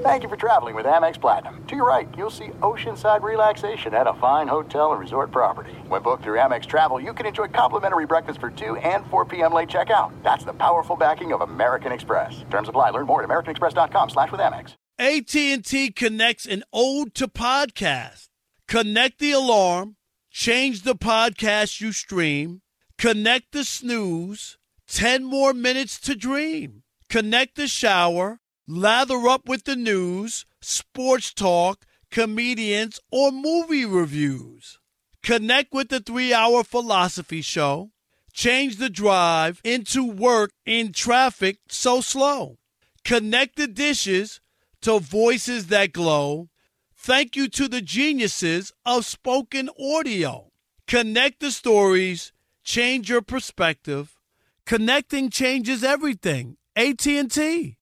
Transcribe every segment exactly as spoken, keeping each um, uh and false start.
Thank you for traveling with Amex Platinum. To your right, you'll see oceanside relaxation at a fine hotel and resort property. When booked through Amex Travel, you can enjoy complimentary breakfast for two and four p.m. late checkout. That's the powerful backing of American Express. Terms apply. Learn more at americanexpress.com slash with Amex. A T and T connects an ode to podcast. Connect the alarm. Change the podcast you stream. Connect the snooze. Ten more minutes to dream. Connect the shower. Lather up with the news, sports talk, comedians, or movie reviews. Connect with the three-hour philosophy show. Change the drive into work in traffic so slow. Connect the dishes to voices that glow. Thank you to the geniuses of spoken audio. Connect the stories. Change your perspective. Connecting changes everything. A T and T.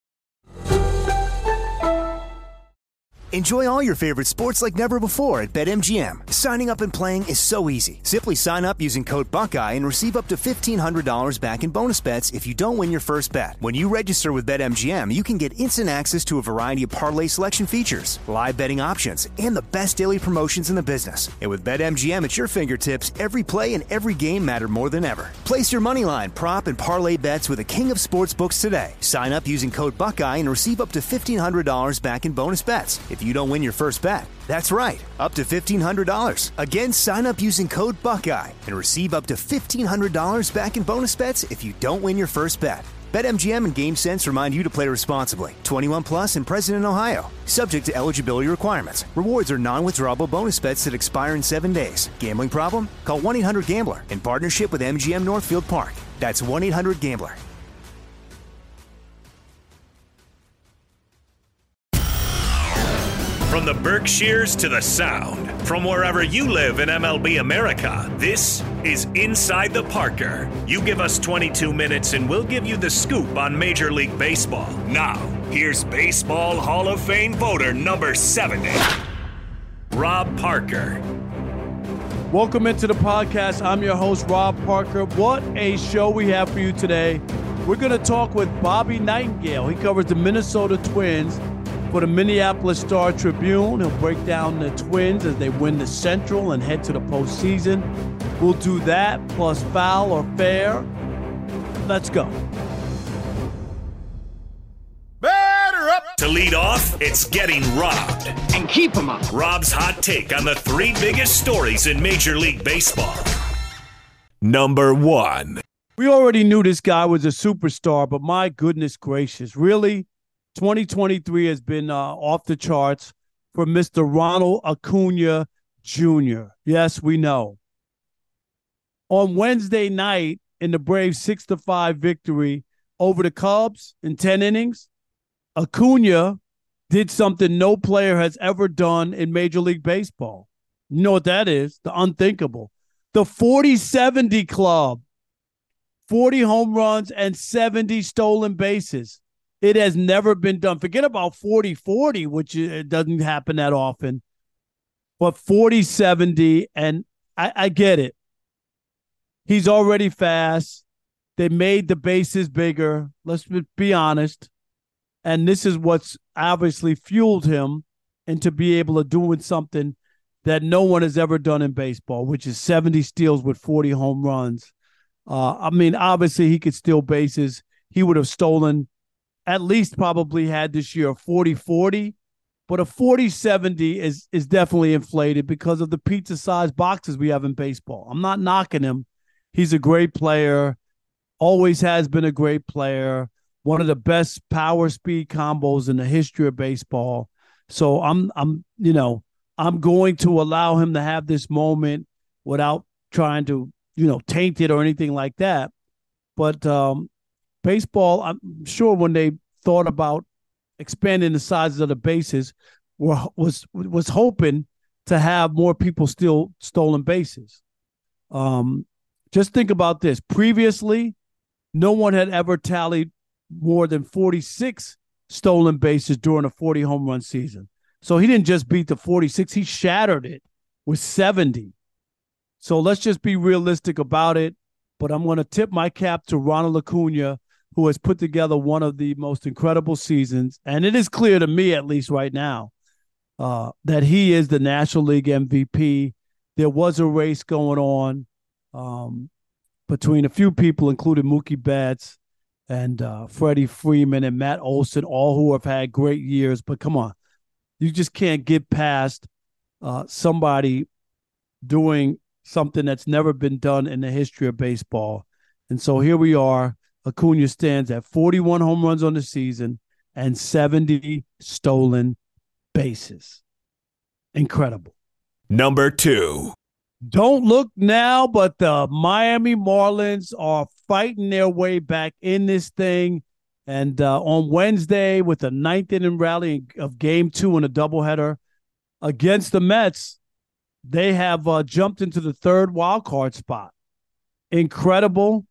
Enjoy all your favorite sports like never before at BetMGM. Signing up and playing is so easy. Simply sign up using code Buckeye and receive up to fifteen hundred dollars back in bonus bets if you don't win your first bet. When you register with BetMGM, you can get instant access to a variety of parlay selection features, live betting options, and the best daily promotions in the business. And with BetMGM at your fingertips, every play and every game matter more than ever. Place your moneyline, prop, and parlay bets with the king of sportsbooks today. Sign up using code Buckeye and receive up to fifteen hundred dollars back in bonus bets if you don't win your first bet. That's right, up to fifteen hundred dollars. Again, sign up using code Buckeye and receive up to fifteen hundred dollars back in bonus bets if you don't win your first bet. BetMGM and GameSense remind you to play responsibly. twenty-one plus and present in Ohio. Subject to eligibility requirements. Rewards are non-withdrawable bonus bets that expire in seven days. Gambling problem? Call one eight hundred gambler in partnership with M G M Northfield Park. That's one eight hundred gambler. From the Berkshires to the Sound, from wherever you live in M L B America, this is Inside the Parker. You give us twenty-two minutes and we'll give you the scoop on Major League Baseball. Now, here's Baseball Hall of Fame voter number seventy, Rob Parker. Welcome into the podcast. I'm your host, Rob Parker. What a show we have for you today. We're going to talk with Bobby Nightingale. He covers the Minnesota Twins for the Minneapolis Star Tribune. He'll break down the Twins as they win the Central and head to the postseason. We'll do that, plus foul or fair. Let's go. Batter up! To lead off, it's Getting Robbed. And keep them up. Rob's hot take on the three biggest stories in Major League Baseball. Number one. We already knew this guy was a superstar, but my goodness gracious, really? twenty twenty-three has been uh, off the charts for Mister Ronald Acuna Junior Yes, we know. On Wednesday night in the Braves six to five victory over the Cubs in ten innings, Acuna did something no player has ever done in Major League Baseball. You know what that is? The unthinkable. The forty seventy club. forty home runs and seventy stolen bases. It has never been done. Forget about forty forty, which it doesn't happen that often. But forty seventy, and I, I get it. He's already fast. They made the bases bigger. Let's be honest. And this is what's obviously fueled him into be able to doing something that no one has ever done in baseball, which is seventy steals with forty home runs. Uh, I mean, obviously he could steal bases. He would have stolen at least probably had this year a forty forty, but a forty seventy is is definitely inflated because of the pizza-sized boxes we have in baseball. I'm not knocking him. He's a great player, always has been a great player, one of the best power speed combos in the history of baseball. So I'm I'm you know, I'm going to allow him to have this moment without trying to, you know, taint it or anything like that. But um baseball, I'm sure when they thought about expanding the sizes of the bases, were, was was hoping to have more people steal stolen bases. Um, just think about this. Previously, no one had ever tallied more than forty-six stolen bases during a forty home run season. So he didn't just beat the forty-six, he shattered it with seventy. So let's just be realistic about it. But I'm going to tip my cap to Ronald Acuna who has put together one of the most incredible seasons. And it is clear to me, at least right now, uh, that he is the National League M V P. There was a race going on um, between a few people, including Mookie Betts and uh, Freddie Freeman and Matt Olson, all who have had great years. But come on, you just can't get past uh, somebody doing something that's never been done in the history of baseball. And so here we are. Acuna stands at forty-one home runs on the season and seventy stolen bases. Incredible. Number two. Don't look now, but the Miami Marlins are fighting their way back in this thing. And uh, on Wednesday, with the ninth inning rally of game two in a doubleheader against the Mets, they have uh, jumped into the third wild card spot. Incredible.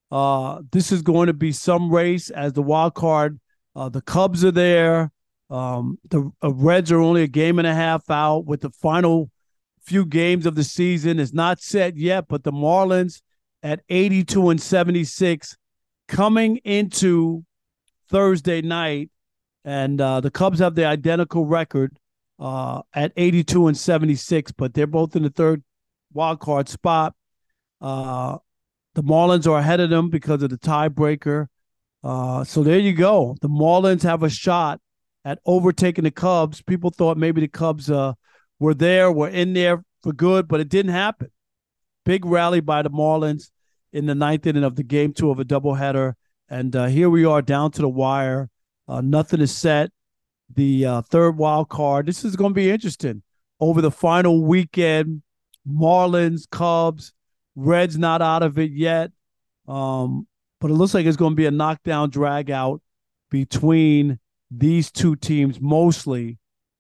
Uh, this is going to be some race as the wild card. Uh, the Cubs are there. Um, the uh, Reds are only a game and a half out with the final few games of the season. Is not set yet, but the Marlins at eighty-two and seventy-six coming into Thursday night, and uh, the Cubs have the identical record uh, at eighty-two and seventy-six, but they're both in the third wild card spot. Uh, the Marlins are ahead of them because of the tiebreaker. Uh, so there you go. The Marlins have a shot at overtaking the Cubs. People thought maybe the Cubs uh, were there, were in there for good, but it didn't happen. Big rally by the Marlins in the ninth inning of the game two of a doubleheader. And uh, here we are down to the wire. Uh, nothing is set. The uh, third wild card. This is going to be interesting. Over the final weekend, Marlins, Cubs, Reds not out of it yet. Um, but it looks like it's going to be a knockdown drag out between these two teams, mostly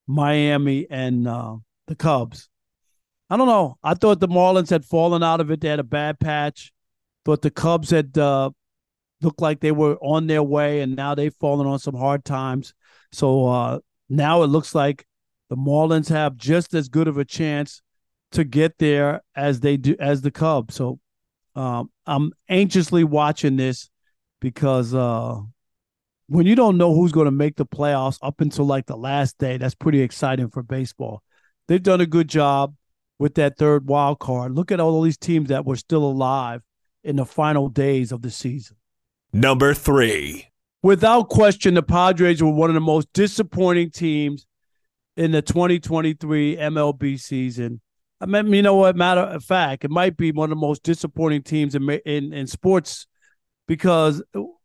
Miami and uh, the Cubs. I don't know. I thought the Marlins had fallen out of it. They had a bad patch. Thought the Cubs had uh, looked like they were on their way, and now they've fallen on some hard times. So uh, now it looks like the Marlins have just as good of a chance to get there as they do as the Cubs. So um, I'm anxiously watching this because uh, when you don't know who's going to make the playoffs up until like the last day, that's pretty exciting for baseball. They've done a good job with that third wild card. Look at all these teams that were still alive in the final days of the season. Number three. Without question, the Padres were one of the most disappointing teams in the twenty twenty-three M L B season. I mean, you know what? Matter of fact, it might be one of the most disappointing teams in in, in sports because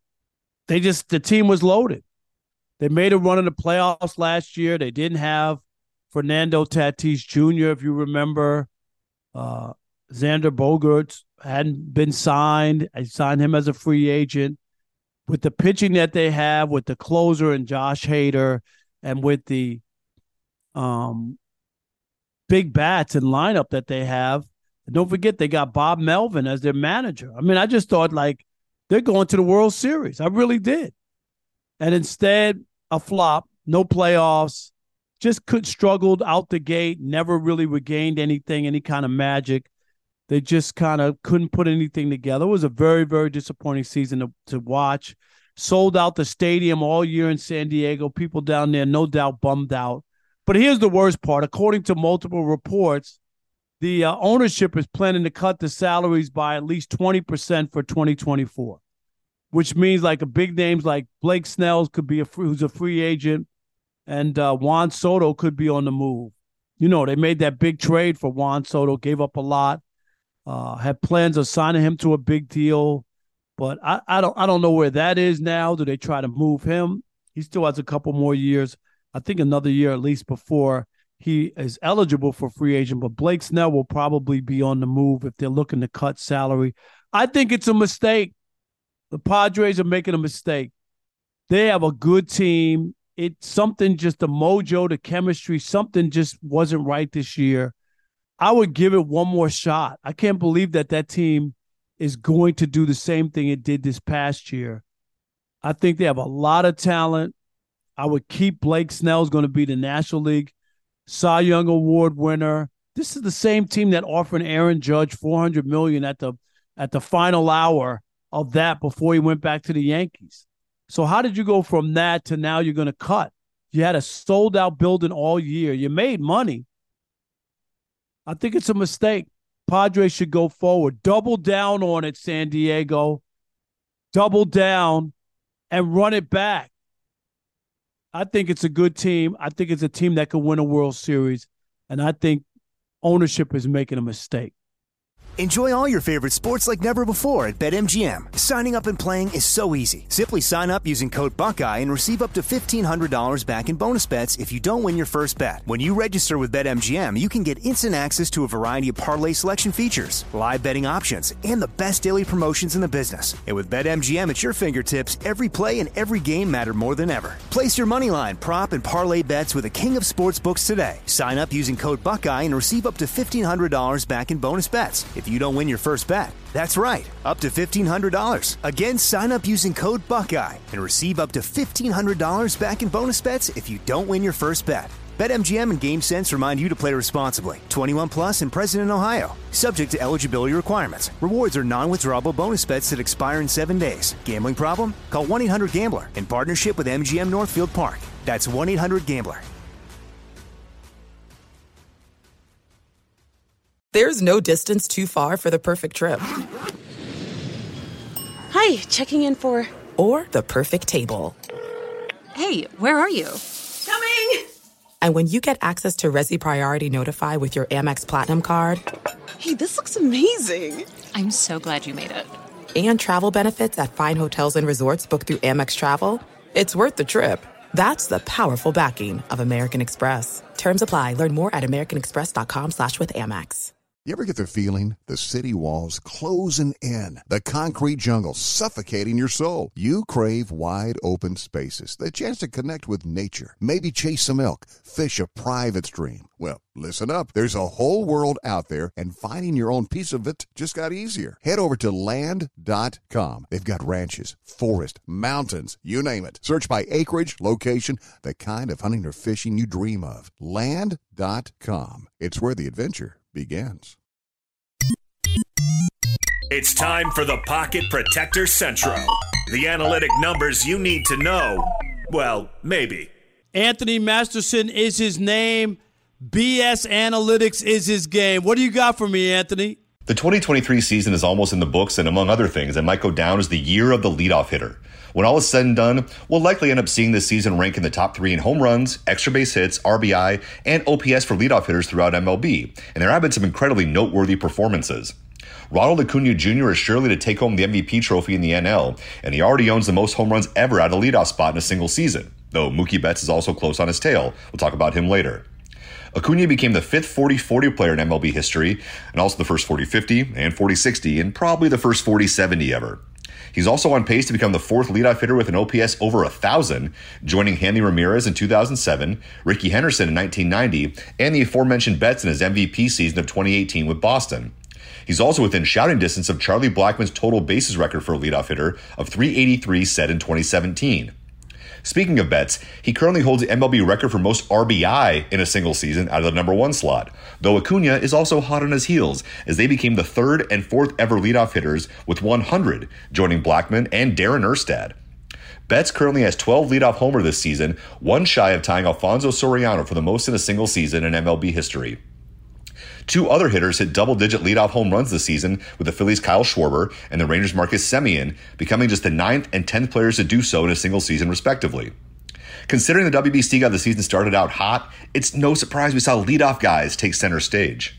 they just the team was loaded. They made a run in the playoffs last year. They didn't have Fernando Tatis Junior, if you remember. Uh, Xander Bogaerts hadn't been signed. I signed him as a free agent. With the pitching that they have, with the closer and Josh Hader, and with the um, big bats and lineup that they have, and don't forget they got Bob Melvin as their manager. I mean, I just thought like they're going to the World Series. I really did. And instead, a flop, no playoffs, just could struggled out the gate, never really regained anything, any kind of magic. They just kind of couldn't put anything together. It was a very, very disappointing season to, to watch. Sold out the stadium all year in San Diego. People down there, no doubt, bummed out. But here's the worst part. According to multiple reports, the uh, ownership is planning to cut the salaries by at least twenty percent for twenty twenty-four, which means like a big names like Blake Snell could be a free, who's a free agent, and uh, Juan Soto could be on the move. You know, they made that big trade for Juan Soto, gave up a lot. Uh, had plans of signing him to a big deal, but I, I don't I don't know where that is now. Do they try to move him? He still has a couple more years. I think another year at least before he is eligible for free agent. But Blake Snell will probably be on the move if they're looking to cut salary. I think it's a mistake. The Padres are making a mistake. They have a good team. It's something just the mojo, the chemistry, something just wasn't right this year. I would give it one more shot. I can't believe that that team is going to do the same thing it did this past year. I think they have a lot of talent. I would keep Blake Snell is going to be the National League Cy Young Award winner. This is the same team that offered Aaron Judge four hundred million dollars at the at the final hour of that before he went back to the Yankees. So how did you go from that to now you're going to cut? You had a sold-out building all year. You made money. I think it's a mistake. Padres should go forward. Double down on it, San Diego. Double down and run it back. I think it's a good team. I think it's a team that could win a World Series. And I think ownership is making a mistake. Enjoy all your favorite sports like never before at BetMGM. Signing up and playing is so easy. Simply sign up using code Buckeye and receive up to fifteen hundred dollars back in bonus bets if you don't win your first bet. When you register with BetMGM, you can get instant access to a variety of parlay selection features, live betting options, and the best daily promotions in the business. And with BetMGM at your fingertips, every play and every game matter more than ever. Place your moneyline, prop, and parlay bets with the king of sportsbooks today. Sign up using code Buckeye and receive up to fifteen hundred dollars back in bonus bets if you don't win your first bet. That's right, up to fifteen hundred dollars. Again, sign up using code Buckeye and receive up to fifteen hundred dollars back in bonus bets if you don't win your first bet. BetMGM and GameSense remind you to play responsibly. twenty-one plus and present in Ohio. Subject to eligibility requirements. Rewards are non-withdrawable bonus bets that expire in seven days. Gambling problem? Call one eight hundred gambler in partnership with M G M Northfield Park. That's one eight hundred gambler. There's no distance too far for the perfect trip. Hi, checking in for... Or the perfect table. Hey, where are you? Coming! And when you get access to Resi Priority Notify with your Amex Platinum card... Hey, this looks amazing! I'm so glad you made it. And travel benefits at fine hotels and resorts booked through Amex Travel, it's worth the trip. That's the powerful backing of American Express. Terms apply. Learn more at americanexpress.com slash with Amex. You ever get the feeling the city walls closing in, the concrete jungle suffocating your soul? You crave wide open spaces, the chance to connect with nature, maybe chase some elk, fish a private stream. Well, listen up. There's a whole world out there, and finding your own piece of it just got easier. Head over to land dot com. They've got ranches, forest, mountains, you name it. Search by acreage, location, the kind of hunting or fishing you dream of. land dot com. It's where the adventure begins. It's time for the Pocket Protector Central. The analytic numbers you need to know. Well, maybe. Anthony Masterson is his name. B S Analytics is his game. What do you got for me, Anthony? The twenty twenty-three season is almost in the books, and among other things, it might go down as the year of the leadoff hitter. When all is said and done, we'll likely end up seeing this season rank in the top three in home runs, extra base hits, R B I, and O P S for leadoff hitters throughout M L B, and there have been some incredibly noteworthy performances. Ronald Acuna Junior is surely to take home the M V P trophy in the N L, and he already owns the most home runs ever at a leadoff spot in a single season, though Mookie Betts is also close on his tail. We'll talk about him later. Acuna became the fifth forty forty player in M L B history, and also the first forty fifty and forty sixty, and probably the first forty seventy ever. He's also on pace to become the fourth leadoff hitter with an O P S over one thousand, joining Hanley Ramirez in two thousand seven, Ricky Henderson in nineteen ninety, and the aforementioned Betts in his M V P season of twenty eighteen with Boston. He's also within shouting distance of Charlie Blackmon's total bases record for a leadoff hitter of three eighty-three set in twenty seventeen. Speaking of Betts, he currently holds the M L B record for most R B I in a single season out of the number one slot, though Acuna is also hot on his heels as they became the third and fourth ever leadoff hitters with one hundred, joining Blackmon and Darren Erstad. Betts currently has twelve leadoff homers this season, one shy of tying Alfonso Soriano for the most in a single season in M L B history. Two other hitters hit double-digit leadoff home runs this season, with the Phillies' Kyle Schwarber and the Rangers' Marcus Semien becoming just the ninth and tenth players to do so in a single season, respectively. Considering the W B C got the season started out hot, it's no surprise we saw leadoff guys take center stage.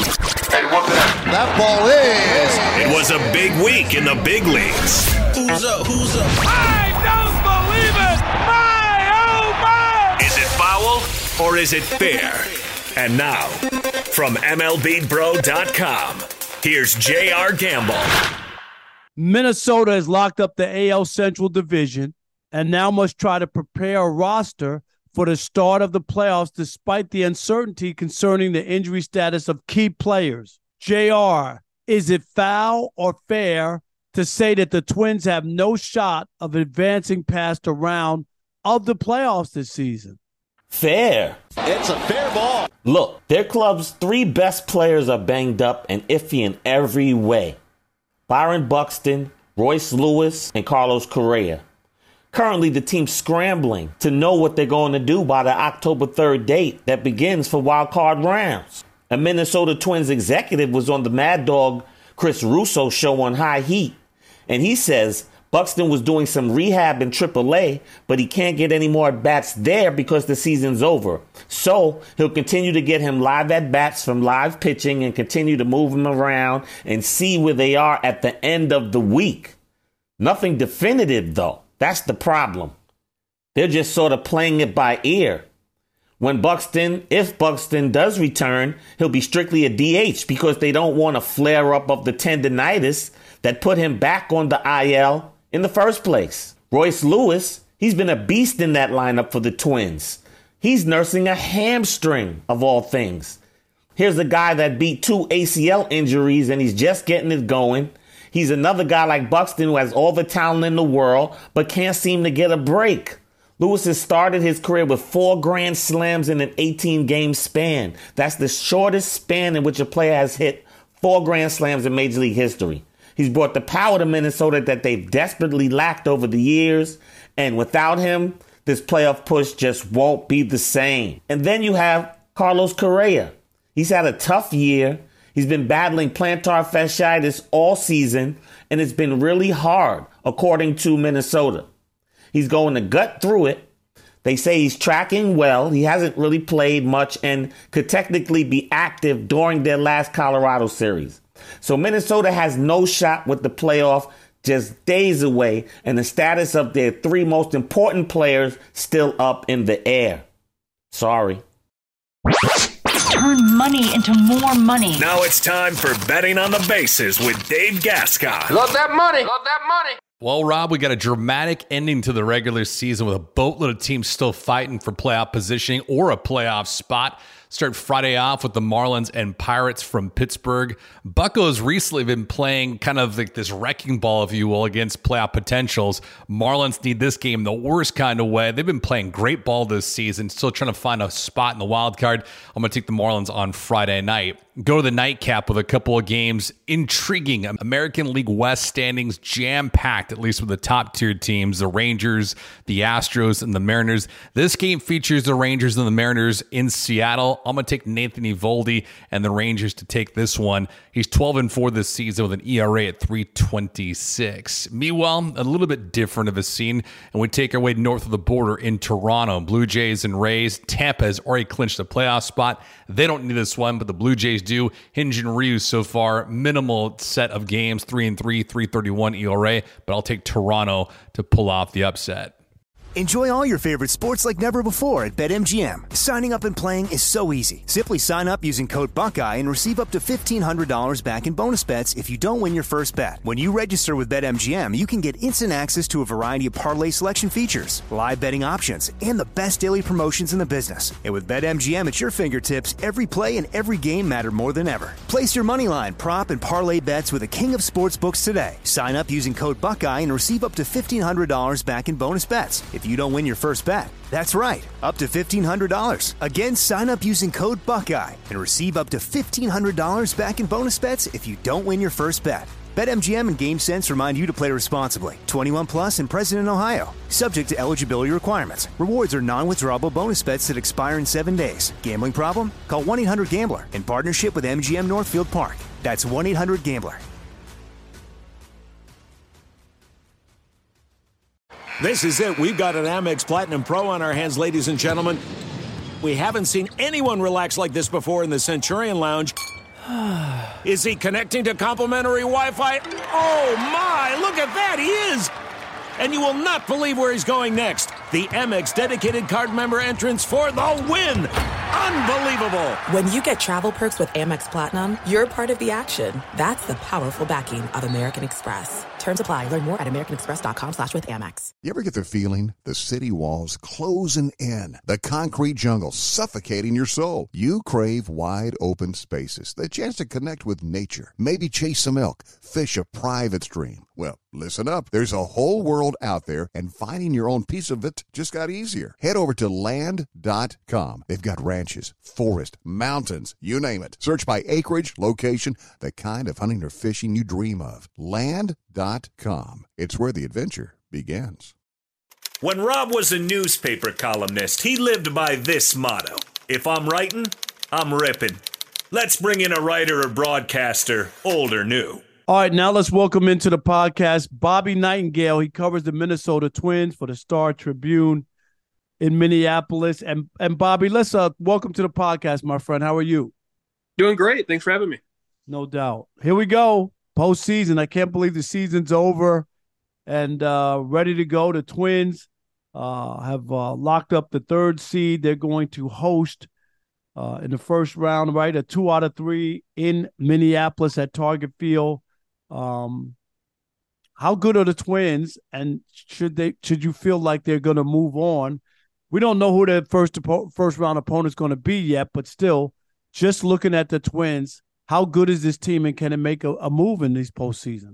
That ball is... It was a big week in the big leagues. Who's up? Who's up? I don't believe it! My, oh my! Is it foul or is it fair? And now, from M L B Bro dot com, here's J R Gamble. Minnesota has locked up the A L Central Division and now must try to prepare a roster for the start of the playoffs despite the uncertainty concerning the injury status of key players. J R, is it foul or fair to say that the Twins have no shot of advancing past the round of the playoffs this season? Fair. It's a fair ball. Look, their club's three best players are banged up and iffy in every way. Byron Buxton, Royce Lewis, and Carlos Correa. Currently, the team's scrambling to know what they're going to do by the October third date that begins for wild card rounds. A Minnesota Twins executive was on the Mad Dog Chris Russo show on High Heat, and he says Buxton was doing some rehab in triple A, but he can't get any more at-bats there because the season's over. So he'll continue to get him live at-bats from live pitching and continue to move him around and see where they are at the end of the week. Nothing definitive, though. That's the problem. They're just sort of playing it by ear. When Buxton, if Buxton does return, he'll be strictly a D H because they don't want a flare-up of the tendinitis that put him back on the I L in the first place. Royce Lewis, he's been a beast in that lineup for the Twins. He's nursing a hamstring, of all things. Here's a guy that beat two A C L injuries and he's just getting it going. He's another guy like Buxton who has all the talent in the world but can't seem to get a break. Lewis has started his career with four grand slams in an eighteen-game span. That's the shortest span in which a player has hit four grand slams in Major League history. He's brought the power to Minnesota that they've desperately lacked over the years. And without him, this playoff push just won't be the same. And then you have Carlos Correa. He's had a tough year. He's been battling plantar fasciitis all season, and it's been really hard, according to Minnesota. He's going to gut through it. They say he's tracking well. He hasn't really played much and could technically be active during their last Colorado series. So Minnesota has no shot with the playoff, just days away, and the status of their three most important players still up in the air. Sorry. Turn money into more money. Now it's time for Betting on the Bases with Dave Gascon. Love that money. Love that money. Well, Rob, we got a dramatic ending to the regular season with a boatload of teams still fighting for playoff positioning or a playoff spot. Start Friday off with the Marlins and Pirates from Pittsburgh. Buccos recently been playing kind of like this wrecking ball, if you will, against playoff potentials. Marlins need this game the worst kind of way. They've been playing great ball this season, still trying to find a spot in the wild card. I'm going to take the Marlins on Friday night. Go to the nightcap with a couple of games. Intriguing American League West standings, jam-packed, at least with the top-tier teams, the Rangers, the Astros, and the Mariners. This game features the Rangers and the Mariners in Seattle. I'm going to take Nathan Eovaldi and the Rangers to take this one. He's twelve and four this season with an E R A at three twenty-six. Meanwhile, a little bit different of a scene, and we take our way north of the border in Toronto. Blue Jays and Rays. Tampa has already clinched a playoff spot. They don't need this one, but the Blue Jays do. Hinge and Ryu so far, minimal set of games, three and three, three thirty-one E R A, but I'll take Toronto to pull off the upset. Enjoy all your favorite sports like never before at BetMGM. Signing up and playing is so easy. Simply sign up using code Buckeye and receive up to fifteen hundred dollars back in bonus bets if you don't win your first bet. When you register with BetMGM, you can get instant access to a variety of parlay selection features, live betting options, and the best daily promotions in the business. And with BetMGM at your fingertips, every play and every game matter more than ever. Place your moneyline, prop, and parlay bets with the king of sportsbooks today. Sign up using code Buckeye and receive up to fifteen hundred dollars back in bonus bets if you don't win your first bet. That's right, up to fifteen hundred dollars. Again, sign up using code Buckeye and receive up to fifteen hundred dollars back in bonus bets if you don't win your first bet. BetMGM and GameSense remind you to play responsibly. twenty-one plus and present in Ohio. Subject to eligibility requirements. Rewards are non-withdrawable bonus bets that expire in seven days. Gambling problem? Call one eight hundred gambler in partnership with M G M Northfield Park. That's one eight hundred gambler. This is it. We've got an Amex Platinum Pro on our hands, ladies and gentlemen. We haven't seen anyone relax like this before in the Centurion Lounge. Is he connecting to complimentary Wi-Fi? Oh, my! Look at that! He is! And you will not believe where he's going next. The Amex dedicated card member entrance for the win! Unbelievable! When you get travel perks with Amex Platinum, you're part of the action. That's the powerful backing of American Express. Terms apply. Learn more at americanexpress.com slash with Amex. You ever get the feeling the city walls closing in, the concrete jungle suffocating your soul? You crave wide open spaces, the chance to connect with nature, maybe chase some elk, fish a private stream. Well, listen up. There's a whole world out there, and finding your own piece of it it just got easier. Head over to land dot com. They've got ranches, forest, mountains, you name it. Search by acreage, location, the kind of hunting or fishing you dream of. land dot com. It's where the adventure begins. When Rob was a newspaper columnist, he lived by this motto: if I'm writing, I'm ripping. Let's bring in a writer or broadcaster, old or new. All right, now let's welcome into the podcast Bobby Nightingale. He covers the Minnesota Twins for the Star Tribune in Minneapolis. And and Bobby, let's uh welcome to the podcast, my friend. How are you? Doing great. Thanks for having me. No doubt. Here we go. Postseason. I can't believe the season's over and uh, ready to go. The Twins uh, have uh, locked up the third seed. They're going to host uh, in the first round, right? A two out of three in Minneapolis at Target Field. Um, how good are the Twins, and should they? Should you feel like they're going to move on? We don't know who their first first round opponent is going to be yet, but still, just looking at the Twins, how good is this team, and can it make a, a move in this postseason?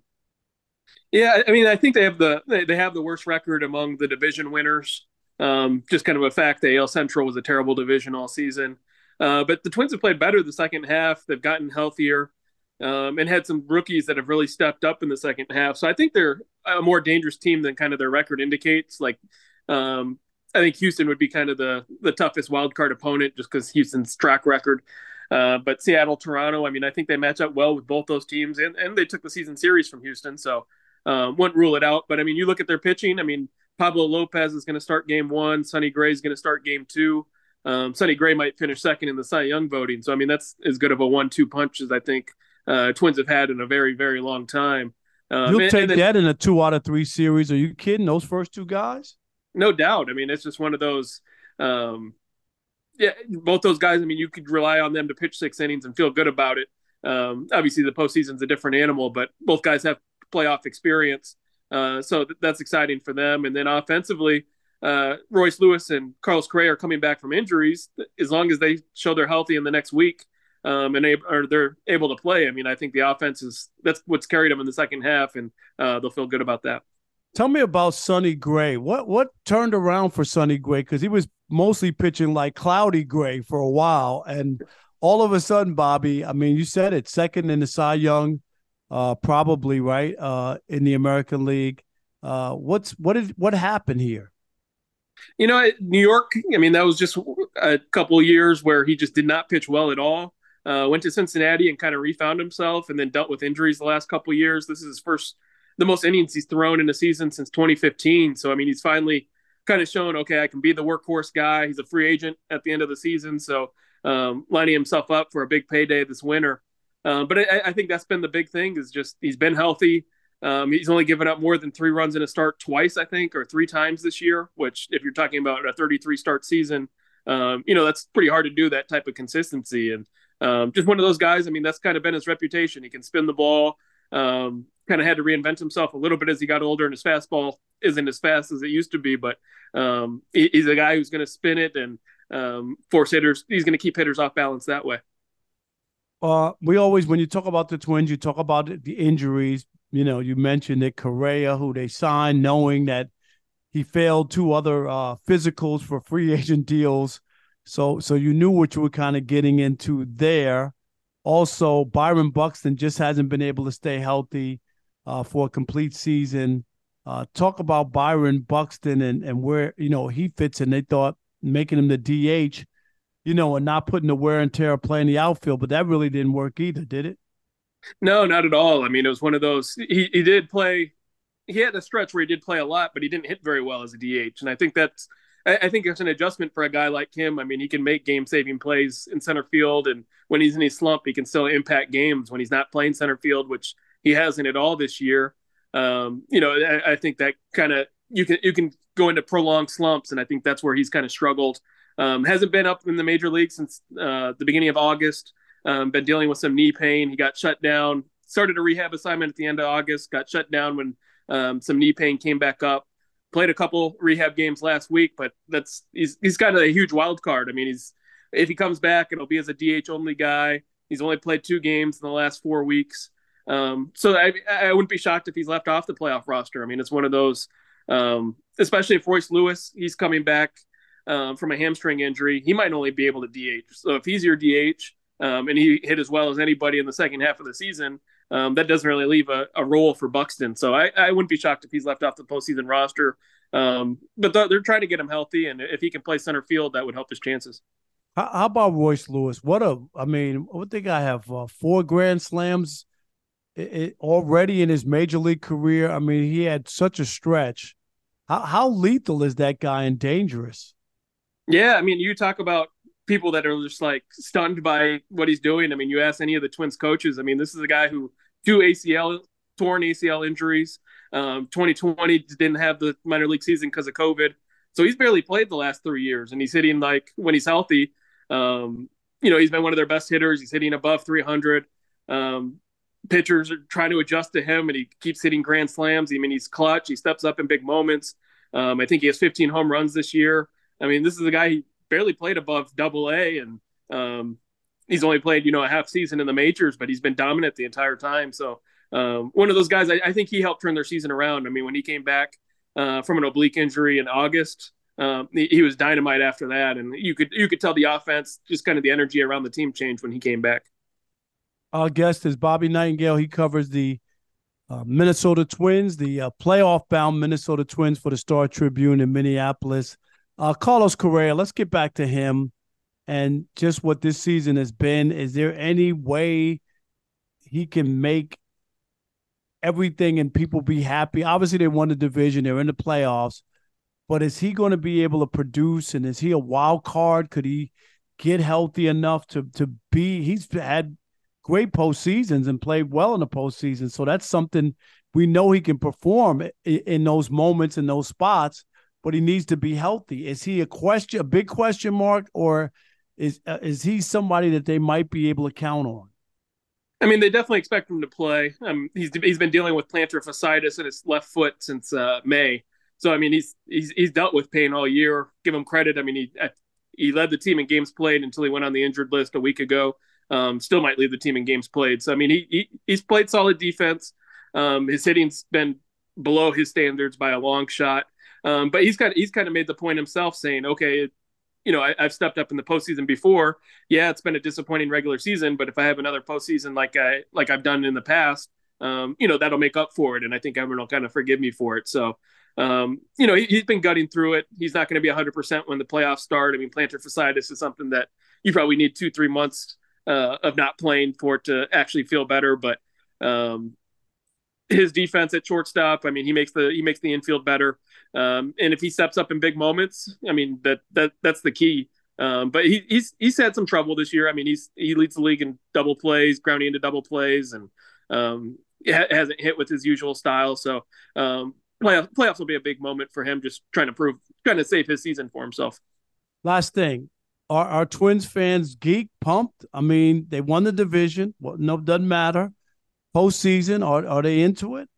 Yeah, I mean, I think they have the they have the worst record among the division winners. Um, just kind of a fact. The A L Central was a terrible division all season, uh, but the Twins have played better the second half. They've gotten healthier. Um, and had some rookies that have really stepped up in the second half. So I think they're a more dangerous team than kind of their record indicates. Like, um, I think Houston would be kind of the the toughest wild card opponent just because Houston's track record. Uh, but Seattle, Toronto, I mean, I think they match up well with both those teams, and, and they took the season series from Houston, so um, wouldn't rule it out. But, I mean, you look at their pitching, I mean, Pablo Lopez is going to start game one. Sonny Gray is going to start game two. Um, Sonny Gray might finish second in the Cy Young voting. So, I mean, that's as good of a one two punch as I think Uh, Twins have had in a very, very long time. Um, You'll and, take and then, that in a two out of three series. Are you kidding? Those first two guys? No doubt. I mean, it's just one of those. Um, yeah, both those guys. I mean, you could rely on them to pitch six innings and feel good about it. Um, obviously, the postseason's a different animal, but both guys have playoff experience, uh, so th- that's exciting for them. And then offensively, uh, Royce Lewis and Carlos Correa are coming back from injuries. As long as they show they're healthy in the next week. Um, and able, or they're able to play. I mean, I think the offense is that's what's carried them in the second half, and uh, they'll feel good about that. Tell me about Sonny Gray. What what turned around for Sonny Gray? Because he was mostly pitching like cloudy gray for a while, and all of a sudden, Bobby, I mean, you said it, second in the Cy Young, uh, probably right uh, in the American League. Uh, what's what did what happened here? You know, New York. I mean, that was just a couple of years where he just did not pitch well at all. Uh, went to Cincinnati and kind of refound himself, and then dealt with injuries the last couple of years. This is his first, the most innings he's thrown in a season since twenty fifteen. So, I mean, he's finally kind of shown, okay, I can be the workhorse guy. He's a free agent at the end of the season. So um, lining himself up for a big payday this winter. Uh, but I, I think that's been the big thing is just he's been healthy. Um, he's only given up more than three runs in a start twice, I think, or three times this year, which if you're talking about a thirty-three start season, um, you know, that's pretty hard to do that type of consistency. And Um, just one of those guys. I mean, that's kind of been his reputation. He can spin the ball, um, kind of had to reinvent himself a little bit as he got older, and his fastball isn't as fast as it used to be, but um, he, he's a guy who's going to spin it and um, force hitters. He's going to keep hitters off balance that way. Uh, we always, when you talk about the Twins, you talk about the injuries. You know, you mentioned that Correa, who they signed, knowing that he failed two other uh, physicals for free agent deals. So so you knew what you were kind of getting into there. Also, Byron Buxton just hasn't been able to stay healthy uh, for a complete season. Uh, talk about Byron Buxton and, and where, you know, he fits in. They thought making him the D H, you know, and not putting the wear and tear of playing the outfield, but that really didn't work either, did it? No, not at all. I mean, it was one of those, he, he did play, he had a stretch where he did play a lot, but he didn't hit very well as a D H. And I think that's, I think it's an adjustment for a guy like him. I mean, he can make game-saving plays in center field, and when he's in his slump, he can still impact games when he's not playing center field, which he hasn't at all this year. Um, you know, I, I think that kind of you can you can go into prolonged slumps, and I think that's where he's kind of struggled. Um, hasn't been up in the major league since uh, the beginning of August. Um, been dealing with some knee pain. He got shut down. Started a rehab assignment at the end of August. Got shut down when um, some knee pain came back up. Played a couple rehab games last week, but that's he's he's kind of a huge wild card. I mean, he's if he comes back, it'll be as a D H only guy. He's only played two games in the last four weeks, um, so I I wouldn't be shocked if he's left off the playoff roster. I mean, it's one of those um, especially if Royce Lewis, he's coming back um, from a hamstring injury. He might only be able to D H. So if he's your D H um, and he hit as well as anybody in the second half of the season, um, that doesn't really leave a, a role for Buxton. So I, I wouldn't be shocked if he's left off the postseason roster. Um, but th- they're trying to get him healthy, and if he can play center field, that would help his chances. How, how about Royce Lewis? What a, I mean, what the guy have uh, four Grand Slams it, it, already in his major league career. I mean, he had such a stretch. How how lethal is that guy and dangerous? Yeah, I mean, you talk about people that are just like stunned by what he's doing. I mean, you ask any of the Twins coaches. I mean, this is a guy who two A C L torn A C L injuries. Um, twenty twenty didn't have the minor league season because of COVID, so he's barely played the last three years, and he's hitting like when he's healthy. Um, you know, he's been one of their best hitters. He's hitting above three hundred. Um, pitchers are trying to adjust to him, and he keeps hitting grand slams. I mean, he's clutch. He steps up in big moments. Um, I think he has fifteen home runs this year. I mean, this is a guy he barely played above double A, and um, he's only played, you know, a half season in the majors, but he's been dominant the entire time. So um, one of those guys, I, I think he helped turn their season around. I mean, when he came back uh, from an oblique injury in August, um, he, he was dynamite after that. And you could, you could tell the offense, just kind of the energy around the team changed when he came back. Our guest is Bobby Nightingale. He covers the uh, Minnesota Twins, the uh, playoff-bound Minnesota Twins for the Star Tribune in Minneapolis. Uh, Carlos Correa, let's get back to him and just what this season has been. Is there any way he can make everything and people be happy? Obviously, they won the division. They're in the playoffs. But is he going to be able to produce, and is he a wild card? Could he get healthy enough to to be – he's had great postseasons and played well in the postseason. So that's something we know he can perform in, in those moments, in those spots, but he needs to be healthy. Is he a question, a big question mark, or is uh, is he somebody that they might be able to count on? I mean, they definitely expect him to play. Um, he's he's been dealing with plantar fasciitis in his left foot since uh, May. So, I mean, he's he's he's dealt with pain all year. Give him credit. I mean, he he led the team in games played until he went on the injured list a week ago. Um, still might lead the team in games played. So, I mean, he, he he's played solid defense. Um, his hitting's been below his standards by a long shot. Um, but he's kind of he's kind of made the point himself, saying, okay, you know, I, I've stepped up in the postseason before. Yeah, it's been a disappointing regular season, but if I have another postseason like I like I've done in the past, um, you know, that'll make up for it. And I think everyone will kind of forgive me for it. So, um, you know, he, he's been gutting through it. He's not going to be one hundred percent when the playoffs start. I mean, plantar fasciitis is something that you probably need two, three months uh, of not playing for it to actually feel better. But um, his defense at shortstop, I mean, he makes the he makes the infield better. Um, and if he steps up in big moments, I mean, that that that's the key. Um, but he, he's he's had some trouble this year. I mean, he's he leads the league in double plays, grounding into double plays, and um, ha- hasn't hit with his usual style. So um, playoff, playoffs will be a big moment for him, just trying to prove, trying to save his season for himself. Last thing, are our Twins fans geek pumped? I mean, they won the division. Well, no, doesn't matter. Postseason, are are they into it?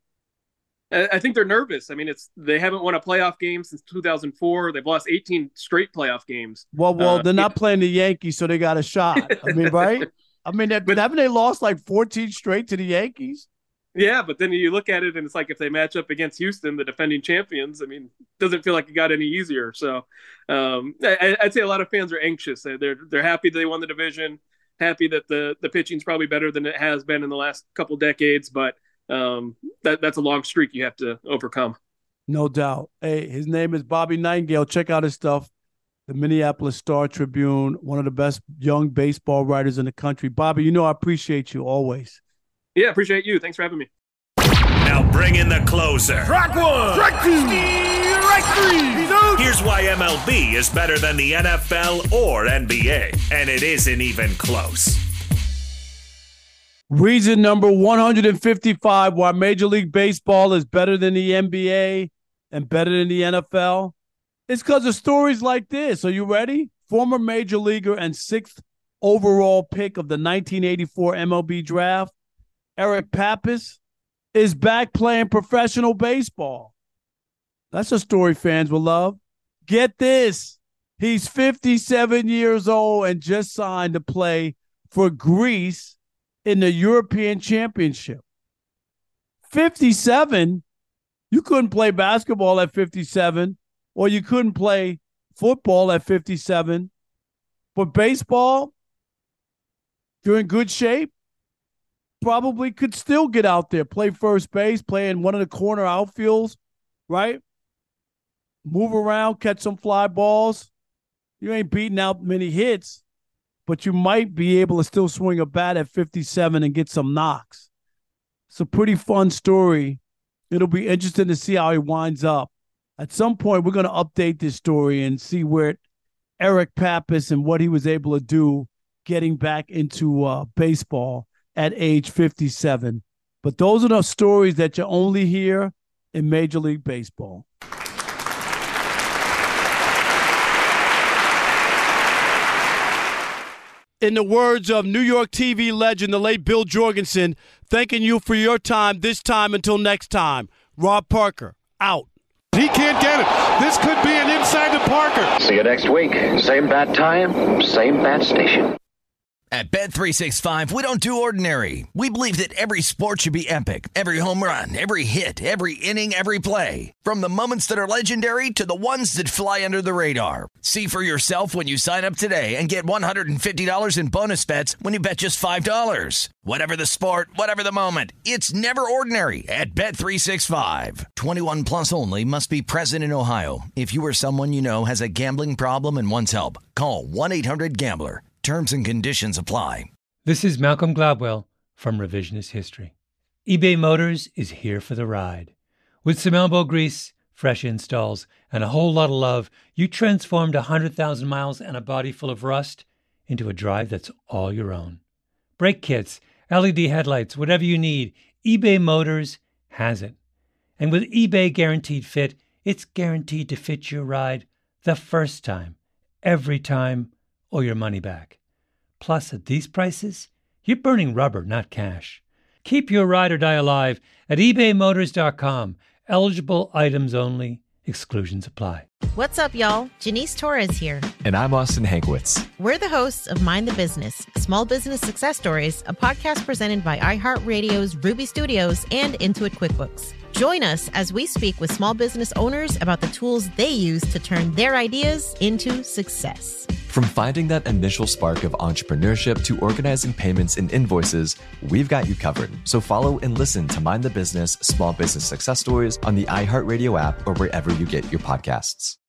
I think they're nervous. I mean, it's they haven't won a playoff game since two thousand four. They've lost eighteen straight playoff games. Well, well, uh, they're not playing the Yankees, so they got a shot. I mean, right? I mean, but haven't they lost like fourteen straight to the Yankees? Yeah, but then you look at it, and it's like if they match up against Houston, the defending champions, I mean, it doesn't feel like it got any easier. So um, I, I'd say a lot of fans are anxious. They're they're happy that they won the division, happy that the the pitching's probably better than it has been in the last couple decades, but um that that's a long streak you have to overcome. No doubt. Hey, his name is Bobby Nightingale. Check out his stuff. The Minneapolis Star Tribune, one of the best young baseball writers in the country. Bobby, you know I appreciate you always. Yeah, appreciate you. Thanks for having me. Now bring in the closer. Strike one. Strike two. Strike three. He's out. Here's why M L B is better than the N F L or N B A, and it isn't even close. Reason number one hundred fifty-five why Major League Baseball is better than the N B A and better than the N F L is because of stories like this. Are you ready? Former Major Leaguer and sixth overall pick of the nineteen eighty-four M L B draft, Eric Pappas, is back playing professional baseball. That's a story fans will love. Get this. He's fifty-seven years old and just signed to play for Greece in the European Championship. fifty-seven, You couldn't play basketball at fifty-seven, or you couldn't play football at fifty-seven. But baseball, if you're in good shape, probably could still get out there, play first base, play in one of the corner outfields, right? Move around, catch some fly balls. You ain't beating out many hits, but you might be able to still swing a bat at fifty-seven and get some knocks. It's a pretty fun story. It'll be interesting to see how he winds up. At some point, we're going to update this story and see where Eric Pappas and what he was able to do getting back into uh, baseball at age fifty-seven. But those are the stories that you only hear in Major League Baseball. In the words of New York T V legend, the late Bill Jorgensen, thanking you for your time this time until next time. Rob Parker, out. He can't get it. This could be an inside to Parker. See you next week. Same bat time, same bat station. At Bet three sixty-five, we don't do ordinary. We believe that every sport should be epic. Every home run, every hit, every inning, every play. From the moments that are legendary to the ones that fly under the radar. See for yourself when you sign up today and get one hundred fifty dollars in bonus bets when you bet just five dollars. Whatever the sport, whatever the moment, it's never ordinary at Bet three sixty-five. twenty-one plus only. Must be present in Ohio. If you or someone you know has a gambling problem and wants help, call one eight hundred gambler. Terms and conditions apply. This is Malcolm Gladwell from Revisionist History. eBay Motors is here for the ride. With some elbow grease, fresh installs, and a whole lot of love, you transformed one hundred thousand miles and a body full of rust into a drive that's all your own. Brake kits, L E D headlights, whatever you need, eBay Motors has it. And with eBay Guaranteed Fit, it's guaranteed to fit your ride the first time, every time, or your money back. Plus, at these prices, you're burning rubber, not cash. Keep your ride or die alive at ebay motors dot com. Eligible items only. Exclusions apply. What's up, y'all? Janice Torres here. And I'm Austin Hankwitz. We're the hosts of Mind the Business, Small Business Success Stories, a podcast presented by iHeartRadio's Ruby Studios and Intuit QuickBooks. Join us as we speak with small business owners about the tools they use to turn their ideas into success. From finding that initial spark of entrepreneurship to organizing payments and invoices, we've got you covered. So follow and listen to Mind the Business Small Business Success Stories on the iHeartRadio app or wherever you get your podcasts.